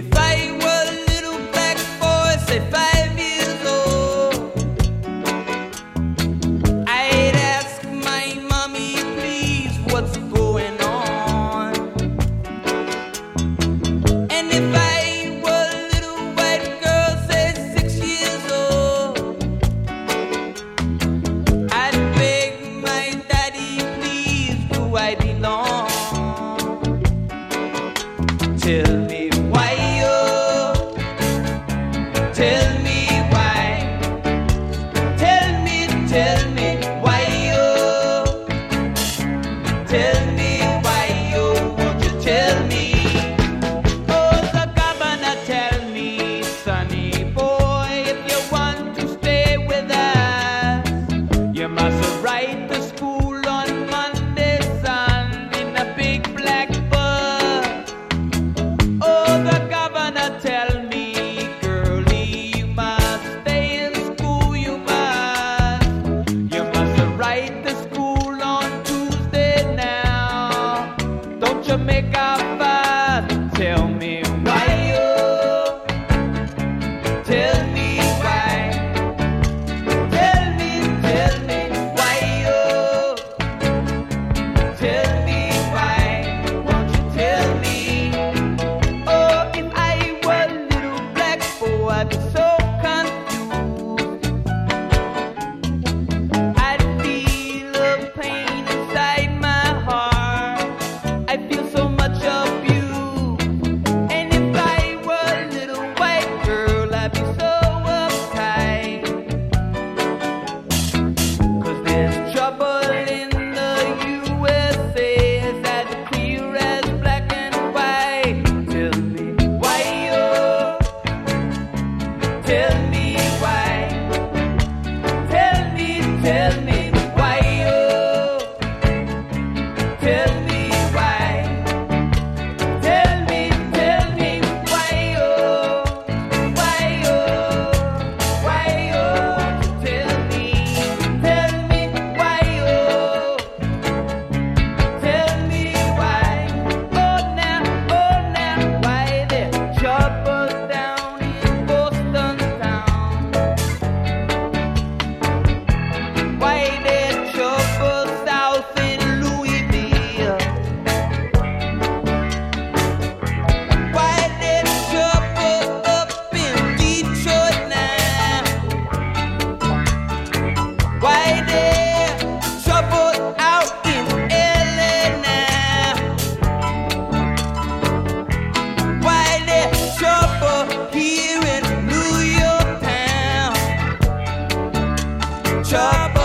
If I were a little black boy, say 5 years old, I'd ask my mommy, please, what's going on? And if I were a little white girl, say 6 years old, I'd beg my daddy, please, do I belong? Tell me why, oh, tell me why, tell me why, oh, tell me why, oh, won't you tell me? Oh, the governor, tell me, sonny boy, if you want to stay with us, you must write the school on Monday, son, in a big black bus. Oh, the governor, tell me, girlie, you must stay in school, you must. You must write the school on Tuesday now. Don't you make a fuss. Tell me why, oh, tell me why. Tell me why, oh, tell me why. Won't you tell me? Oh, if I were a little black boy, I'd be so confused. I'd feel a pain inside my heart. I feel so much abuse. And if I were a little white girl, I'd be so uptight. 'Cause there's trouble in the USA, is as clear as black and white. Tell me why, oh, tell me why. Tell me why, oh, tell me why. Tell me why, oh, why, oh, why, oh, tell me why, oh, tell me why. Oh now, why there trouble down in Boston town? Why there trouble south in Louisville? Why there trouble up in Detroit now? Why there trouble out in LA now? Why there trouble here in New York town? Trouble